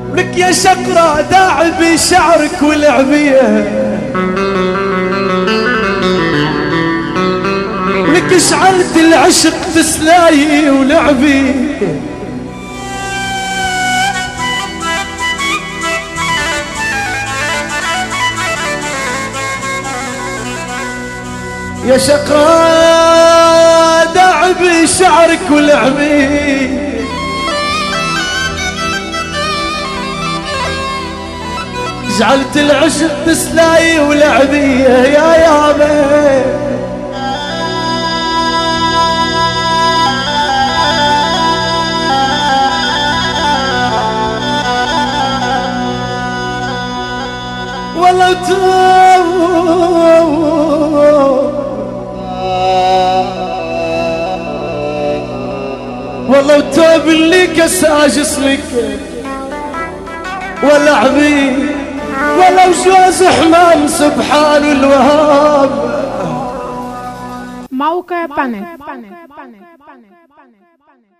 لك يا شقرة داعبي شعرك ولعبيه، لك شعلت العشق تسلاي ولعبي، يا شقرة داعبي شعرك ولعبي، جعلت العشق تسلاي ولعبي يا يابا. والله والله وتوب اللي كساجس لك ولعبي، ولو جوز حمام سبحان الوهاب. موقع بانك.